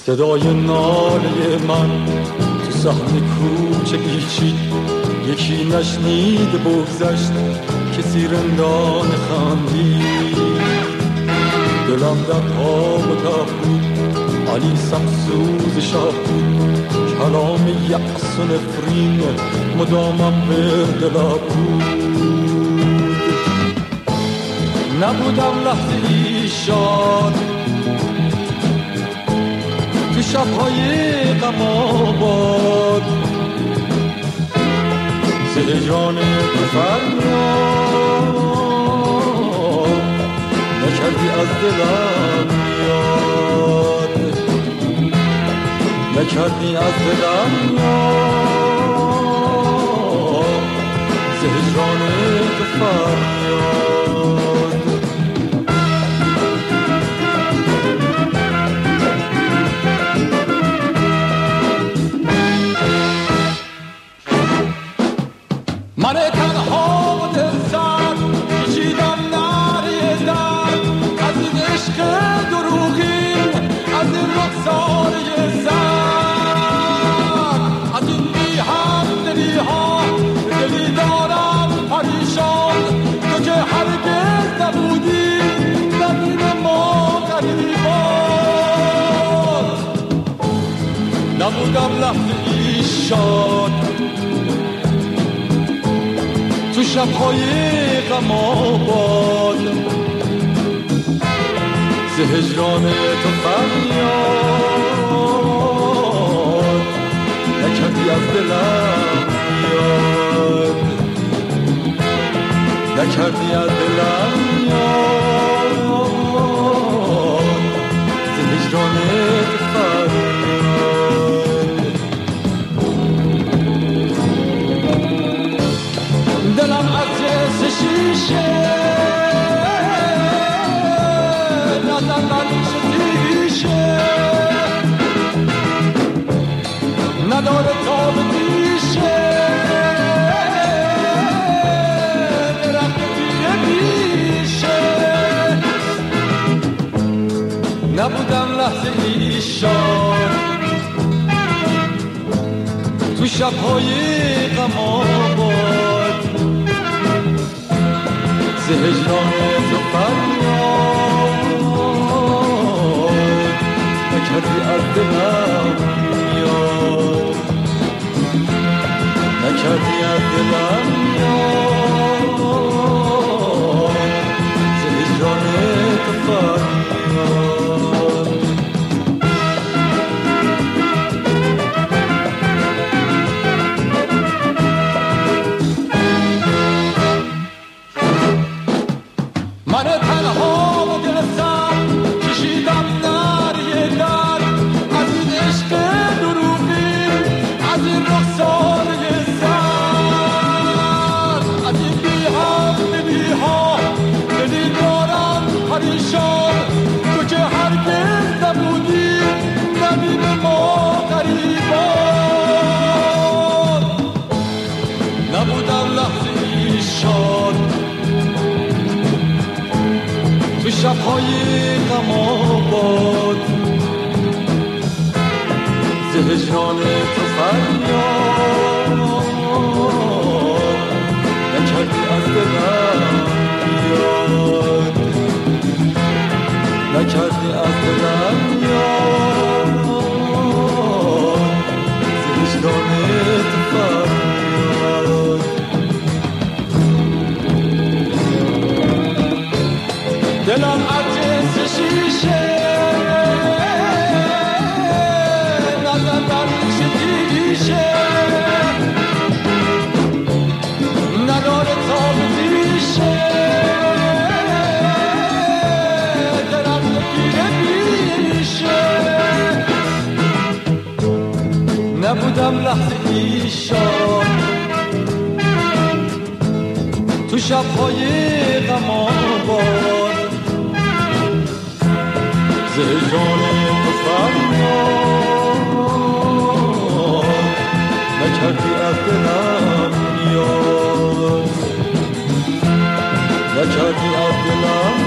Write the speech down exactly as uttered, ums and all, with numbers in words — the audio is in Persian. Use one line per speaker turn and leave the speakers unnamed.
صدای ناله من تو صحن کوچه پیچید، یکی نشنید بگذشت کسی رندان خندید. دلم در تاب و تب بود، علی سمسوز شاه بود، کلام یأس و نفرین مدامم به دلم بود. نبودم لحظه ای شاد تو شب‌های غم آباد، ز هجران تو فریاد نکردی از دلم یاد، نکردی از دلم یاد، ز هجران تو فریاد. من تنها و دل سر کشیدم نره در، از این عشق دروغین، از این رخساره زن، از این بی هم دلی ها دلی دارم پریشان. تو که هرگز نبودی زمین ما غریبان، نبودم لحظه ای شاد تو شب‌های غم آباد، ز هجران تو فریاد نکردی از دلم یاد، نکردی از دلم یاد، ز هجران تو فریاد. دلم از جنس شیشه نزن بریش تیشه، نداره تاب دیشه، درخت بیره بیشه. نبودم لحظه ای شاد تو شب‌های غم آباد، ز هجران تو فریاد نکردی از دلم یاد، نکردی از دلم یاد، ز هجران تو فریاد. من تنها و دل سر کشیدم نره در، از این عشق دروغین، از این رخساره زن، از این بی هم دلی ها دلی دارم پریشان. تو که هرگز نبودی زمین ما غریبان، نبودم لحظه ای شاد تو شب‌های غم آباد، ز هجران تو فریاد نکردی از دلم یاد، نکردی از دلم یاد، ز هجران تو فریاد. دلم از جنس شیشه نزن بریش تیشه، نداره تاب دیشه، درخت بیره بیشه. نبودم لحظه ای شاد تو شب‌های غم آباد، ز هجران تو فریاد نکردی از دلم یاد، نکردی از دلم